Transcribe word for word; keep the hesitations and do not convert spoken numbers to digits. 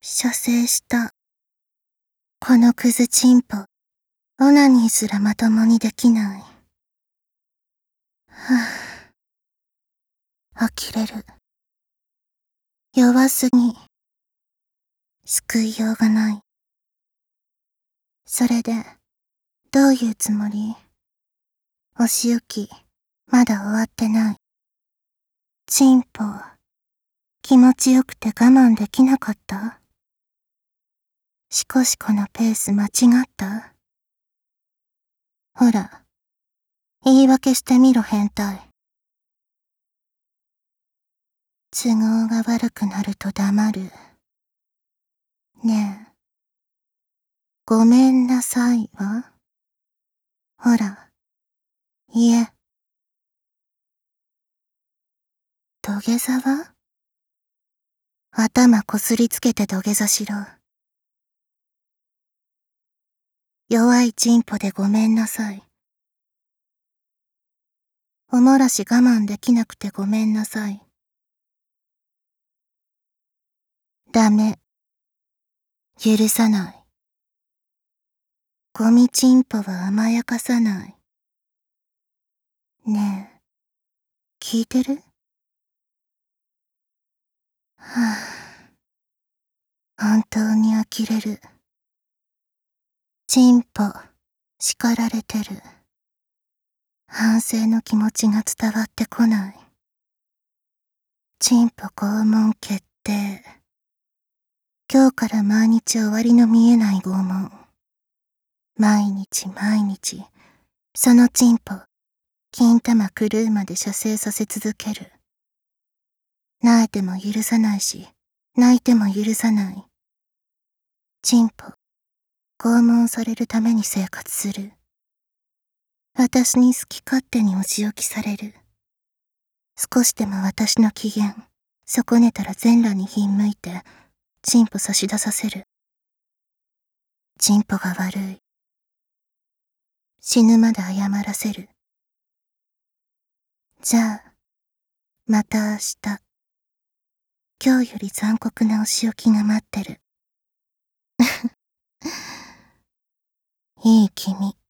射精した。このクズチンポ、オナニーすらまともにできない。はぁ、呆れる。弱すぎ。救いようがない。それで、どういうつもり？お仕置き、まだ終わってない。チンポ、気持ちよくて我慢できなかった？しこしこのペース間違った？ほら、言い訳してみろ変態。都合が悪くなると黙る。ねえ、ごめんなさいは？ほら、言え。土下座は？頭こすりつけて土下座しろ。弱いチンポでごめんなさい。おもらし我慢できなくてごめんなさい。ダメ。許さない。ゴミチンポは甘やかさない。ねえ、聞いてる？はぁ、本当に呆れる。チンポ、叱られてる。反省の気持ちが伝わってこない。チンポ拷問決定。今日から毎日終わりの見えない拷問。毎日毎日、そのチンポ、金玉狂うまで射精させ続ける。泣いても許さないし、泣いても許さない。チンポ、拷問されるために生活する。私に好き勝手にお仕置きされる。少しでも私の機嫌、損ねたら全裸にひんむいて、チンポ差し出させる。チンポが悪い。死ぬまで謝らせる。じゃあ、また明日。今日より残酷なお仕置きが待ってる。いい君。